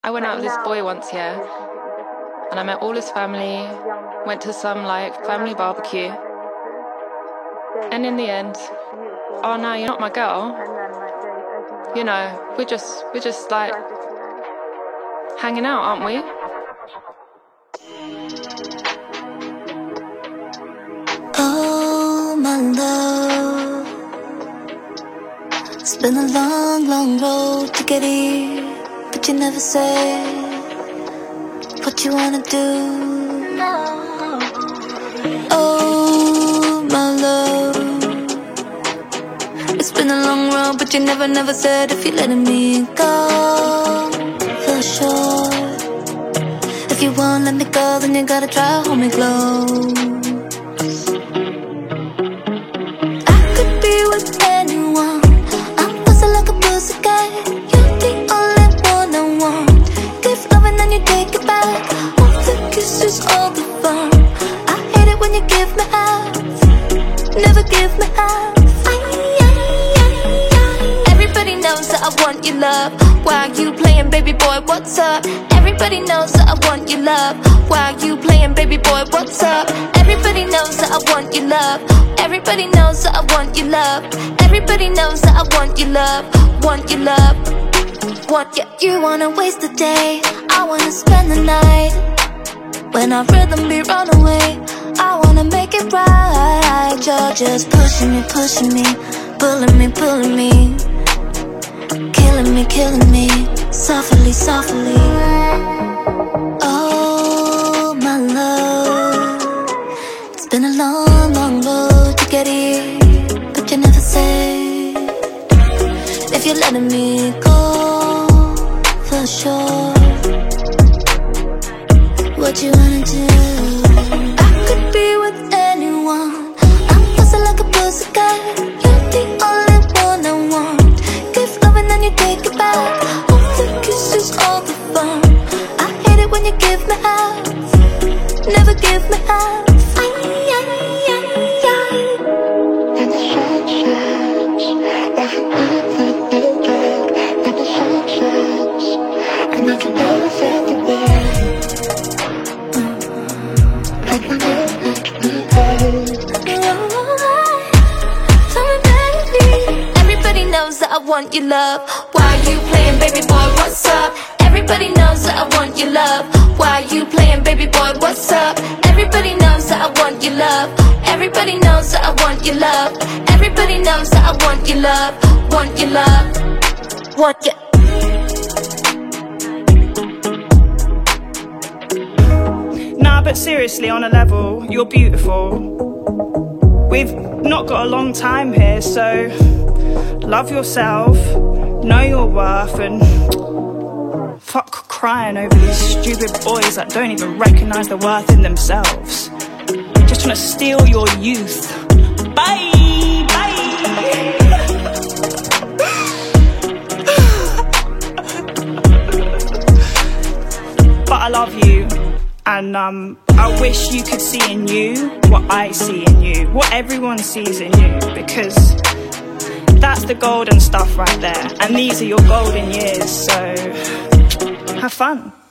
I went out with this boy once, yeah, and I met all his family, went to some family barbecue, and in the end, oh no, you're not my girl. You know, we're just hanging out, aren't we? Oh my love, it's been a long, long road to get here, but you never say what you wanna do. Oh my love, it's been a long road, but you never said if you're letting me go. For sure, if you won't let me go, then you gotta try hold me close. Love, why you playing, baby boy, what's up? Everybody knows that I want your love. Why you playing, baby boy, what's up? Everybody knows that I want your love. Everybody knows that I want your love. Everybody knows that I want your love. Want your love. Want you. You wanna waste the day, I wanna spend the night. When our rhythm be run away, I wanna make it right. You're just pushing me, pulling me, killing me, softly, softly. Oh my love, it's been a long, long road to get here, but you never say if you're letting me go. For sure, what you wanna do? I could be with anyone, I'm bustin' like a pussycat. You're the only one I want. Give love and then you take it back. All the kisses, all the fun. I hate it when you give me half, never give me half. And the sun sets, like an everyday day. And the sun sets, and I can never feel the way. Like we never meant to be held. Tell me, baby. Everybody knows that I want your love. Why you playing, baby boy, what's up? Everybody knows that I want your love. Why you playing, baby boy, what's up? Everybody knows that I want your love. Everybody knows that I want your love. Everybody knows that I want your love. Want your love. Want your. Nah, but seriously, on a level, you're beautiful. We've not got a long time here, so love yourself, know your worth, and fuck crying over these stupid boys that don't even recognise the worth in themselves. Just trying to steal your youth. Bye, bye. But I love you, and I wish you could see in you what I see in you, what everyone sees in you, because that's the golden stuff right there, and these are your golden years, so have fun.